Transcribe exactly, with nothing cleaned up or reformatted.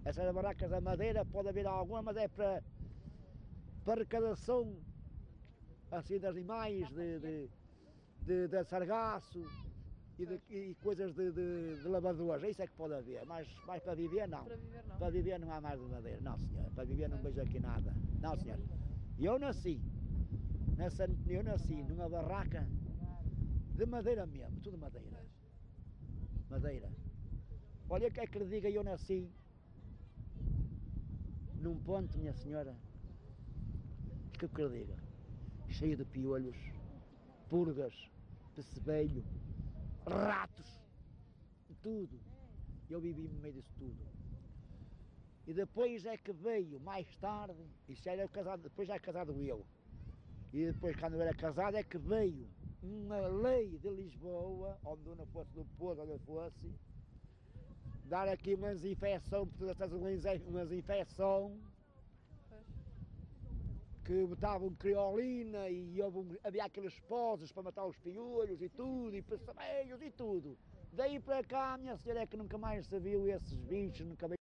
Essas barracas da madeira pode haver alguma, mas é para, para arrecadação assim de animais, de, de, de, de sargaço e, de, e coisas de, de, de lavadores, isso é que pode haver, mas, mas para viver não. Para viver não. Para viver não há mais de madeira, não senhor, para viver não vejo aqui nada, não senhor. Eu nasci, nessa, eu nasci numa barraca de madeira mesmo, tudo madeira, madeira. Olha, quer que lhe diga, eu nasci num ponto, minha senhora, que que lhe diga, cheio de piolhos, purgas, percebelho, ratos, tudo. Eu vivi no meio disso tudo. E depois é que veio, mais tarde, isso era casado, depois já era casado eu. E depois, quando eu era casado, é que veio uma lei de Lisboa, onde não fosse do Porto, onde eu fosse, dar aqui umas infecções, umas infecções, que botavam criolina e houve, havia aqueles pozos para matar os piolhos e tudo, e percebeiros e tudo. Daí para cá, minha senhora, é que nunca mais se viu esses bichos, nunca